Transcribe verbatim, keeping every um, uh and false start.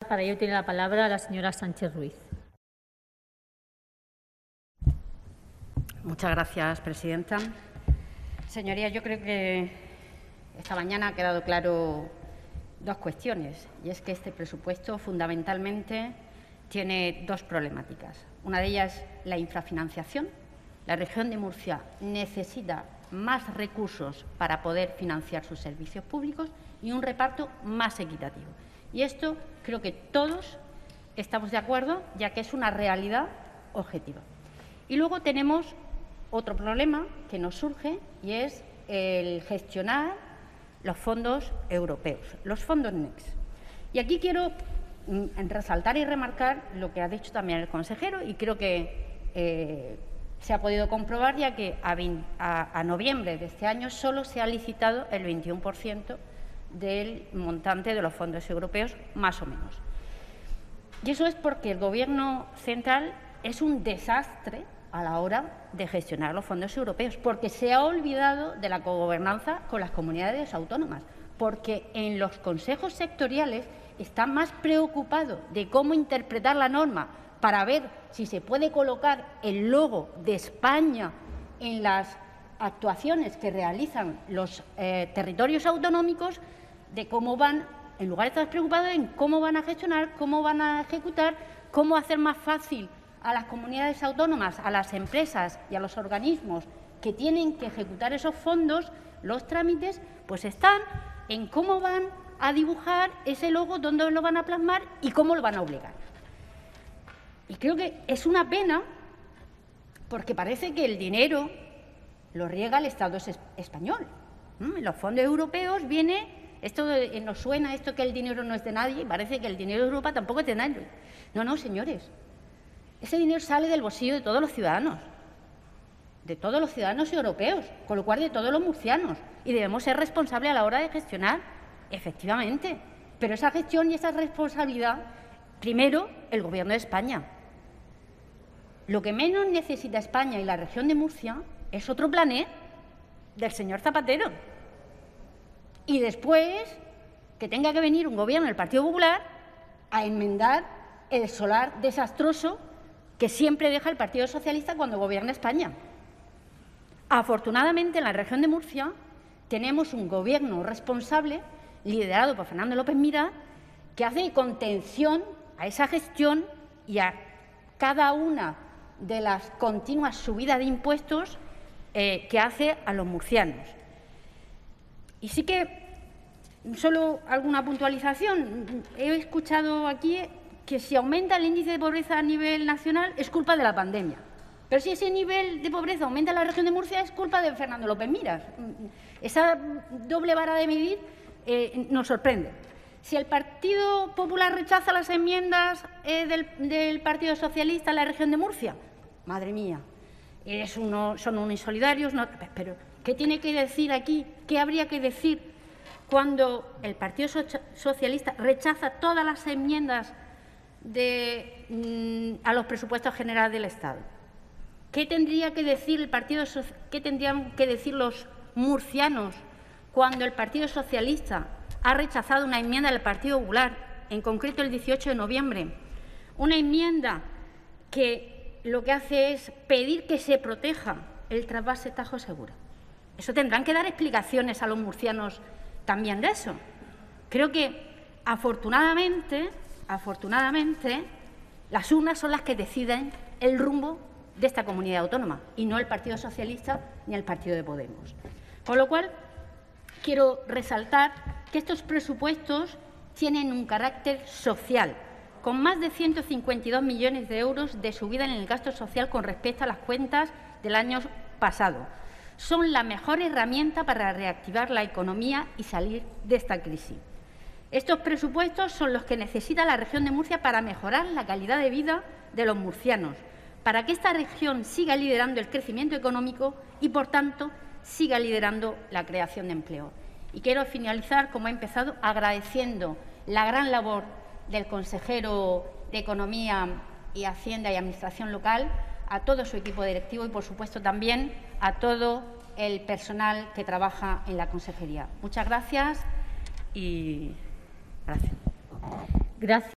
Para ello tiene la palabra la señora Sánchez Ruiz. Muchas gracias, presidenta. Señorías, yo creo que esta mañana ha quedado claro dos cuestiones, y es que este presupuesto fundamentalmente tiene dos problemáticas. Una de ellas es la infrafinanciación. La región de Murcia necesita más recursos para poder financiar sus servicios públicos y un reparto más equitativo. Y esto creo que todos estamos de acuerdo, ya que es una realidad objetiva. Y luego tenemos otro problema que nos surge, y es el gestionar los fondos europeos, los fondos Next. Y aquí quiero mm, resaltar y remarcar lo que ha dicho también el consejero, y creo que eh, se ha podido comprobar, ya que a, a, a noviembre de este año solo se ha licitado el veintiuno por ciento del montante de los fondos europeos, más o menos. Y eso es porque el Gobierno central es un desastre a la hora de gestionar los fondos europeos, porque se ha olvidado de la cogobernanza con las comunidades autónomas, porque en los consejos sectoriales están más preocupados de cómo interpretar la norma para ver si se puede colocar el logo de España en las actuaciones que realizan los eh, territorios autonómicos, de cómo van, en lugar de estar preocupados en cómo van a gestionar, cómo van a ejecutar, cómo hacer más fácil a las comunidades autónomas, a las empresas y a los organismos que tienen que ejecutar esos fondos, los trámites, pues están en cómo van a dibujar ese logo, dónde lo van a plasmar y cómo lo van a obligar. Y creo que es una pena, porque parece que el dinero lo riega el Estado español. En los fondos europeos viene, esto de, nos suena esto que el dinero no es de nadie, y parece que el dinero de Europa tampoco es de nadie. No, no, señores. Ese dinero sale del bolsillo de todos los ciudadanos, de todos los ciudadanos europeos, con lo cual de todos los murcianos, y debemos ser responsables a la hora de gestionar, efectivamente. Pero esa gestión y esa responsabilidad, primero, el Gobierno de España. Lo que menos necesita España y la región de Murcia es otro plané del señor Zapatero. Y después que tenga que venir un Gobierno del Partido Popular a enmendar el solar desastroso que siempre deja el Partido Socialista cuando gobierna España. Afortunadamente, en la región de Murcia tenemos un Gobierno responsable, liderado por Fernando López Miras, que hace contención a esa gestión y a cada una de las continuas subidas de impuestos eh, que hace a los murcianos. Y sí que, solo alguna puntualización, he escuchado aquí que si aumenta el índice de pobreza a nivel nacional es culpa de la pandemia. Pero si ese nivel de pobreza aumenta en la región de Murcia es culpa de Fernando López Miras. Esa doble vara de medir eh, nos sorprende. Si el Partido Popular rechaza las enmiendas eh, del, del Partido Socialista en la región de Murcia, madre mía, es uno, son unos insolidarios. No, pero, ¿qué tiene que decir aquí? ¿Qué habría que decir cuando el Partido Socialista rechaza todas las enmiendas De, mm, a los presupuestos generales del Estado? ¿Qué tendría que decir el Partido qué tendrían que decir los murcianos cuando el Partido Socialista ha rechazado una enmienda del Partido Popular, en concreto el dieciocho de noviembre, una enmienda que lo que hace es pedir que se proteja el trasvase Tajo Segura? Eso tendrán que dar explicaciones a los murcianos también de eso. Creo que, afortunadamente, Afortunadamente, las urnas son las que deciden el rumbo de esta comunidad autónoma y no el Partido Socialista ni el Partido de Podemos. Con lo cual, quiero resaltar que estos presupuestos tienen un carácter social, con más de ciento cincuenta y dos millones de euros de subida en el gasto social con respecto a las cuentas del año pasado. Son la mejor herramienta para reactivar la economía y salir de esta crisis. Estos presupuestos son los que necesita la región de Murcia para mejorar la calidad de vida de los murcianos, para que esta región siga liderando el crecimiento económico y, por tanto, siga liderando la creación de empleo. Y quiero finalizar, como he empezado, agradeciendo la gran labor del consejero de Economía y Hacienda y Administración Local, a todo su equipo directivo y, por supuesto, también a todo el personal que trabaja en la consejería. Muchas gracias y gracias. Gracias.